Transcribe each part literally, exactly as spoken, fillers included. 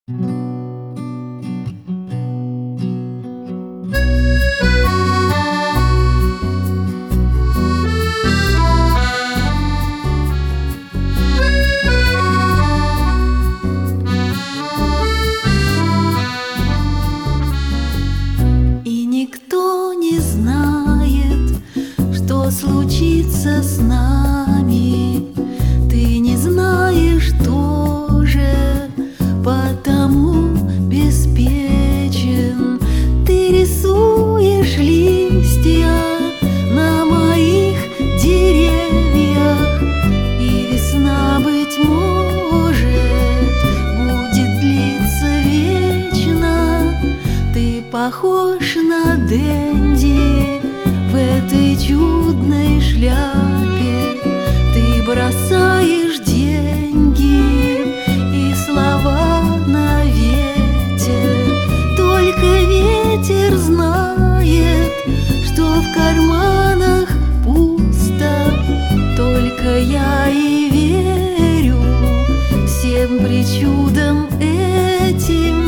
И никто не знает, что случится с нами. Ты не знаешь тоже, потому беспечен. Ты рисуешь листья на моих деревьях, и весна, быть может, будет длиться вечно. Ты похож на Дэнди в этой чудной шляпе. Ты бросаешь деньги и слова на ветер. Только ветер знает, что в карманах пусто. Только я и верю всем причудам этим.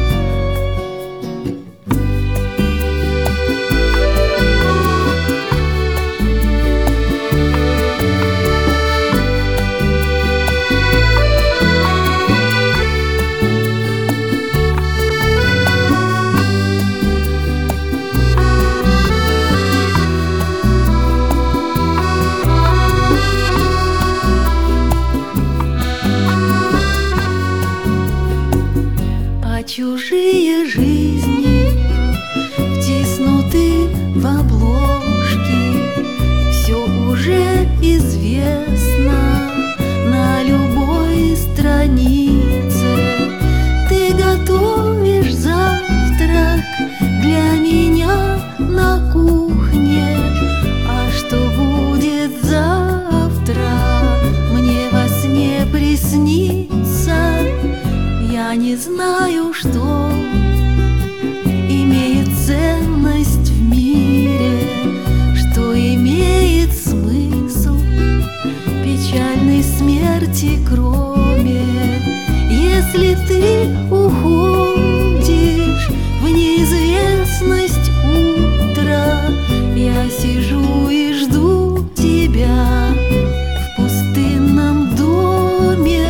Чужие жизни втиснуты в обложки. Все уже известно на любой странице. Ты готовишь завтрак для меня на кухне. А что будет завтра, мне во сне приснится. Я не знаю, что имеет ценность в мире, что имеет смысл печальной смерти, кроме если ты уходишь в неизвестность утра. Я сижу и жду тебя в пустынном доме.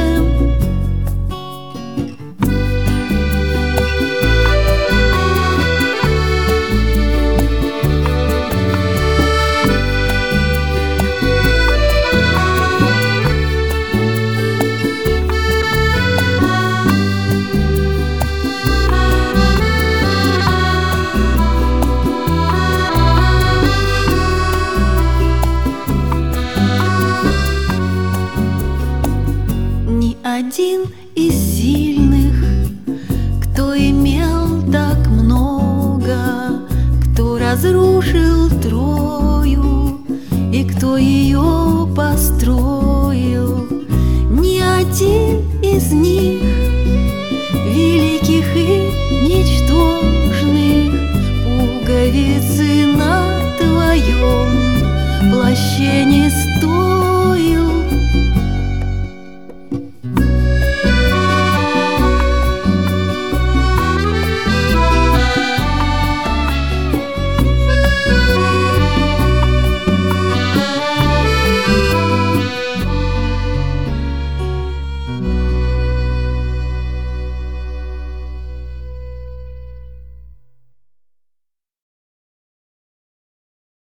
Один из сильных, кто имел так много, кто разрушил Трою и кто ее построил. Ни один из них, великих и ничтожных, пуговицы на твоем плаще не